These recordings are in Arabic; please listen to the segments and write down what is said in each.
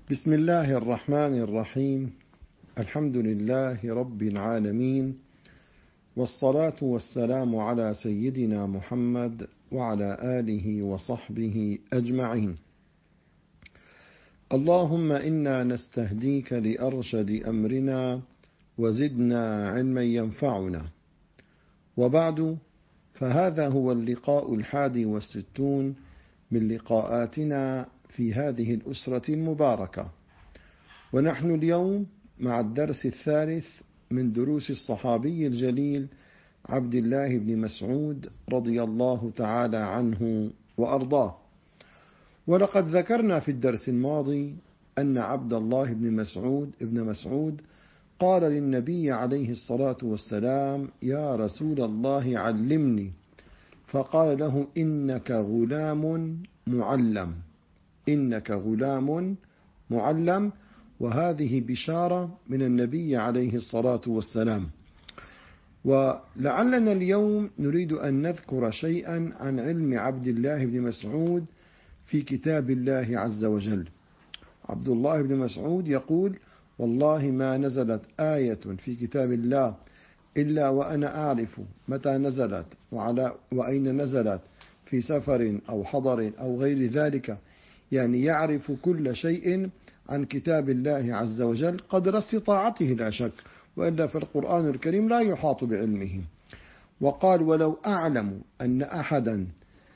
بسم الله الرحمن الرحيم. الحمد لله رب العالمين، والصلاة والسلام على سيدنا محمد وعلى آله وصحبه أجمعين. اللهم إنا نستهديك لأرشد أمرنا وزدنا علما ينفعنا. وبعد، فهذا هو اللقاء 61 من لقاءاتنا في هذه الأسرة المباركة، ونحن اليوم مع الدرس الثالث من دروس الصحابي الجليل عبد الله بن مسعود رضي الله تعالى عنه وأرضاه. ولقد ذكرنا في الدرس الماضي أن عبد الله بن مسعود قال للنبي عليه الصلاة والسلام: يا رسول الله علمني. فقال له: إنك غلام معلم، إنك غلام معلم. وهذه بشارة من النبي عليه الصلاة والسلام. ولعلنا اليوم نريد أن نذكر شيئا عن علم عبد الله بن مسعود في كتاب الله عز وجل. عبد الله بن مسعود يقول: والله ما نزلت آية في كتاب الله إلا وأنا أعرف متى نزلت وأين نزلت، في سفر أو حضر أو غير ذلك، يعني يعرف كل شيء عن كتاب الله عز وجل قدر استطاعته لا شك، وإلا فالقرآن الكريم لا يحاط بعلمه. وقال: ولو أعلم أن أحدا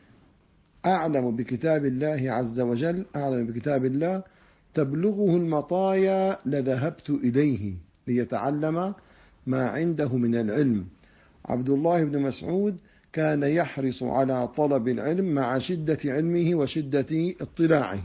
أعلم بكتاب الله عز وجل، أعلم بكتاب الله تبلغه المطايا لذهبت إليه ليتعلم ما عنده من العلم. عبد الله بن مسعود كان يحرص على طلب العلم مع شدة علمه وشدة اطلاعه.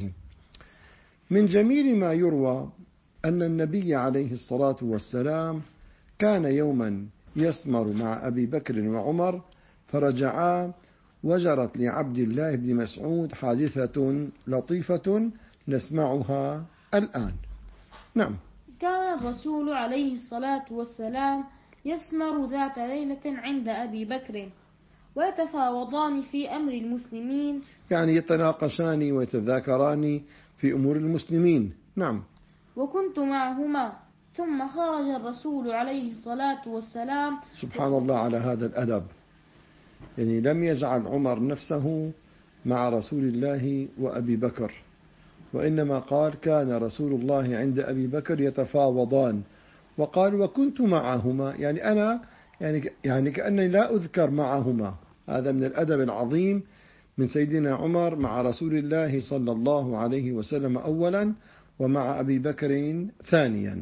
من جميل ما يروى أن النبي عليه الصلاة والسلام كان يوما يسمر مع أبي بكر وعمر، فرجعا وجرت لعبد الله بن مسعود حادثة لطيفة نسمعها الآن. نعم. كان الرسول عليه الصلاة والسلام يسمر ذات ليلة عند أبي بكر، ويتفاوضان في أمر المسلمين، يعني يتناقشان ويتذاكران في أمور المسلمين. نعم. وكنت معهما، ثم خرج الرسول عليه الصلاة والسلام. سبحان الله على هذا الأدب، يعني لم يجعل عمر نفسه مع رسول الله وأبي بكر، وإنما قال: كان رسول الله عند أبي بكر يتفاوضان، وقال: وكنت معهما، يعني أنا يعني كأنني لا أذكر معهما. هذا من الأدب العظيم من سيدنا عمر مع رسول الله صلى الله عليه وسلم أولا، ومع أبي بكر ثانيا.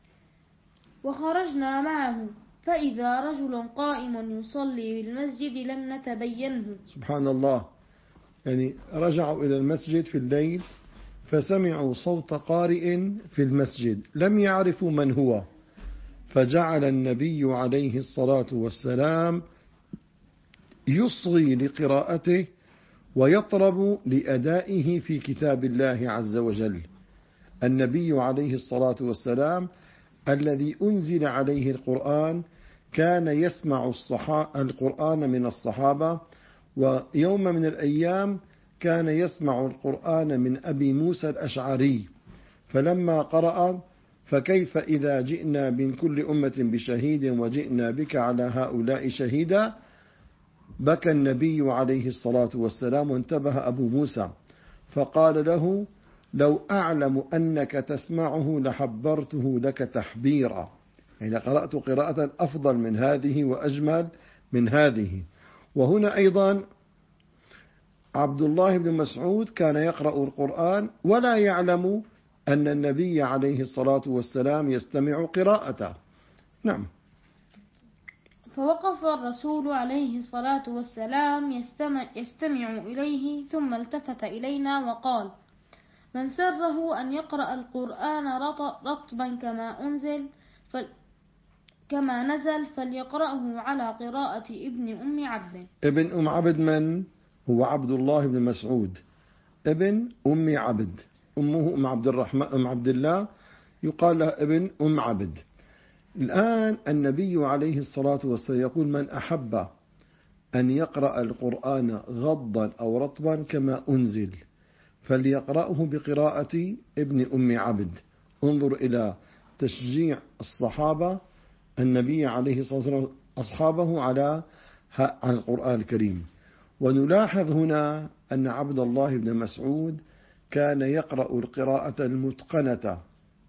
وخرجنا معه، فإذا رجل قائم يصلي بالمسجد لم نتبينه. سبحان الله، يعني رجعوا إلى المسجد في الليل فسمعوا صوت قارئ في المسجد لم يعرفوا من هو، فجعل النبي عليه الصلاة والسلام يصغي لقراءته ويطرب لأدائه في كتاب الله عز وجل. النبي عليه الصلاة والسلام الذي أنزل عليه القرآن كان يسمع القرآن من الصحابة، ويوم من الأيام كان يسمع القرآن من أبي موسى الأشعري، فلما قرأ: فكيف إذا جئنا من كل أمة بشهيد وجئنا بك على هؤلاء شهيدا، بكى النبي عليه الصلاة والسلام، وانتبه أبو موسى فقال له: لو أعلم أنك تسمعه لحبرته لك تحبيرا، يعني قرأت قراءة أفضل من هذه وأجمل من هذه. وهنا أيضا عبد الله بن مسعود كان يقرأ القرآن ولا يعلم أن النبي عليه الصلاة والسلام يستمع قراءته. نعم. فوقف الرسول عليه الصلاة والسلام يستمع إليه، ثم التفت إلينا وقال: من سره أن يقرأ القرآن رطبا كما نزل فليقرأه على قراءة ابن أم عبد. ابن أم عبد من هو؟ عبد الله بن مسعود ابن أم عبد، أمه أم عبد الله، يقال له ابن أم عبد. الآن النبي عليه الصلاة والسلام يقول: من أحب أن يقرأ القرآن غضا أو رطبا كما أنزل فليقرأه بقراءة ابن أم عبد. انظر إلى تشجيع الصحابة النبي عليه الصلاة والسلام أصحابه على القرآن الكريم. ونلاحظ هنا أن عبد الله بن مسعود كان يقرأ القراءة المتقنة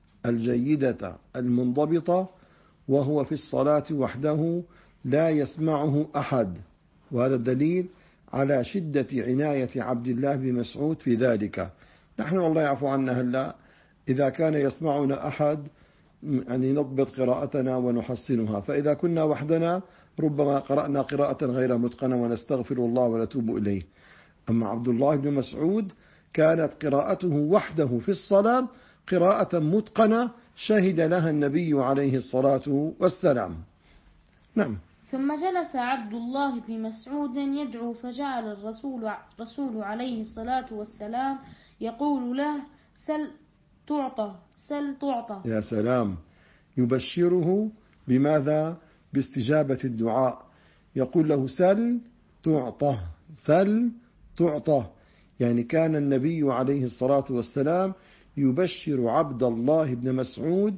الجيدة المنضبطة وهو في الصلاة وحده لا يسمعه أحد، وهذا دليل على شدة عناية عبد الله بن مسعود في ذلك. نحن والله يعفو عنا هلا إذا كان يسمعنا أحد يعني نضبط قراءتنا ونحسنها، فإذا كنا وحدنا ربما قرأنا قراءة غير متقنة ونستغفر الله ونتوب إليه. أما عبد الله بن مسعود كانت قراءته وحده في الصلاة قراءة متقنة شهد لها النبي عليه الصلاة والسلام. نعم. ثم جلس عبد الله بن مسعود يدعو، فجعل الرسول عليه الصلاة والسلام يقول له: سل تعطى، سل تعطى. يا سلام، يبشره بماذا؟ باستجابة الدعاء. يقول له: سل تعطى، سل تعطى. يعني كان النبي عليه الصلاة والسلام يبشر عبد الله بن مسعود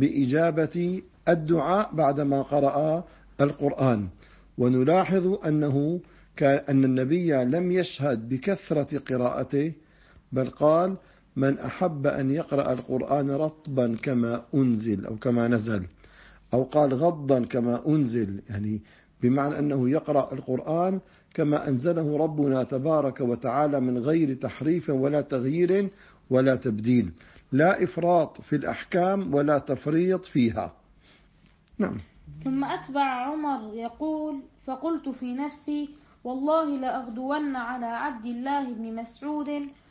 بإجابة الدعاء بعدما قرأ القرآن. ونلاحظ أن النبي لم يشهد بكثرة قراءته، بل قال: من أحب أن يقرأ القرآن رطبا كما أنزل أو كما نزل، أو قال غضا كما أنزل، يعني بمعنى أنه يقرأ القرآن كما أنزله ربنا تبارك وتعالى من غير تحريف ولا تغيير ولا تبديل، لا إفراط في الأحكام ولا تفريط فيها. نعم. ثم أتبع عمر يقول: فقلت في نفسي: والله لأغدون على عبد الله بن مسعود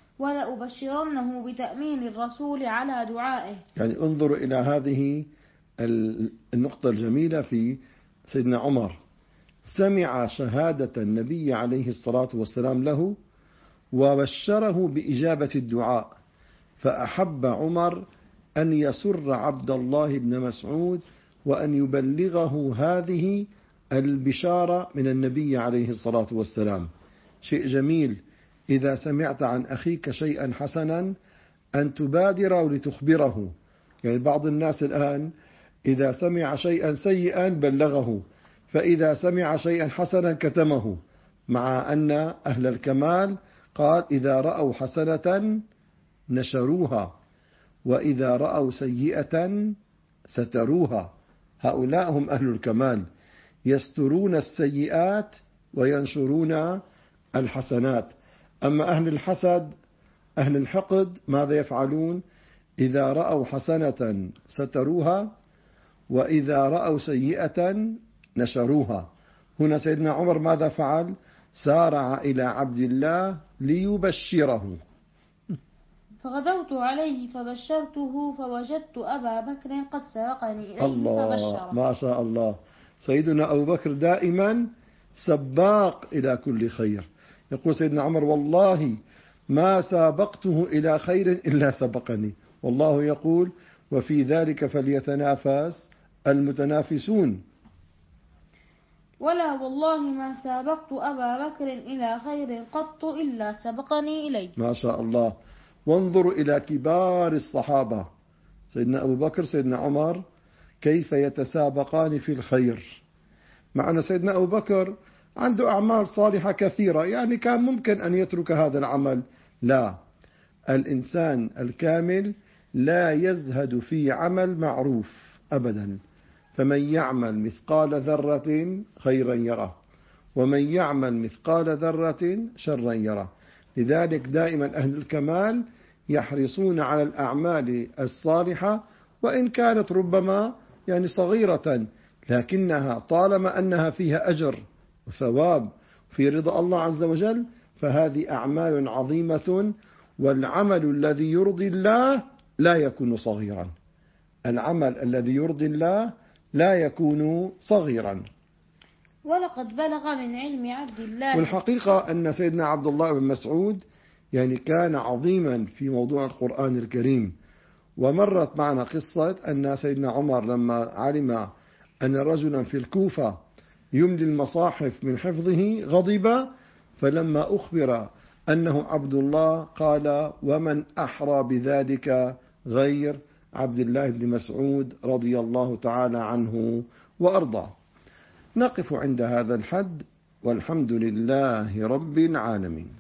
ولأبشرنه بتأمين الرسول على دعائه. يعني انظروا إلى هذه النقطة الجميلة في سيدنا عمر، سمع شهادة النبي عليه الصلاة والسلام له وبشره بإجابة الدعاء، فأحب عمر أن يسر عبد الله بن مسعود وأن يبلغه هذه البشارة من النبي عليه الصلاة والسلام. شيء جميل إذا سمعت عن أخيك شيئا حسنا أن تبادر لتخبره. يعني بعض الناس الآن إذا سمع شيئا سيئا بلغه، فإذا سمع شيئا حسنا كتمه، مع أن أهل الكمال قال: إذا رأوا حسنة نشروها، وإذا رأوا سيئة ستروها. هؤلاء هم أهل الكمال، يسترون السيئات وينشرون الحسنات. أما أهل الحسد أهل الحقد ماذا يفعلون؟ إذا رأوا حسنة ستروها، وإذا رأوا سيئة نشروها. هنا سيدنا عمر ماذا فعل؟ سارع إلى عبد الله ليبشره. فغدوت عليه فبشرته، فوجدت أبا بكر قد سبقني إليه الله، فبشره. ما شاء الله. سيدنا أبو بكر دائما سباق إلى كل خير. يقول سيدنا عمر: والله ما سابقته إلى خير إلا سبقني. والله يقول: وفي ذلك فليتنافس المتنافسون. ولا والله ما سابقت أبا بكر إلى خير قط إلا سبقني إليه. ما شاء الله. وانظروا إلى كبار الصحابة، سيدنا أبو بكر سيدنا عمر، كيف يتسابقان في الخير. مع أن سيدنا أبو بكر عنده أعمال صالحة كثيرة، يعني كان ممكن أن يترك هذا العمل. لا، الإنسان الكامل لا يزهد في عمل معروف أبدا. فمن يعمل مثقال ذرة خيرا يره، ومن يعمل مثقال ذرة شرا يره. لذلك دائما أهل الكمال يحرصون على الأعمال الصالحة، وإن كانت ربما يعني صغيرة، لكنها طالما أنها فيها أجر وثواب في رضا الله عز وجل فهذه أعمال عظيمة. والعمل الذي يرضي الله لا يكون صغيرا، العمل الذي يرضي الله لا يكون صغيرا. ولقد بلغ من علم عبد الله. والحقيقة أن سيدنا عبد الله بن مسعود يعني كان عظيما في موضوع القرآن الكريم. ومرت معنا قصة أن سيدنا عمر لما علم أن رجلا في الكوفة يملي المصاحف من حفظه غضب، فلما أخبر أنه عبد الله، قال: ومن أحرى بذلك غير عبد الله بن مسعود رضي الله تعالى عنه وأرضاه. نقف عند هذا الحد، والحمد لله رب العالمين.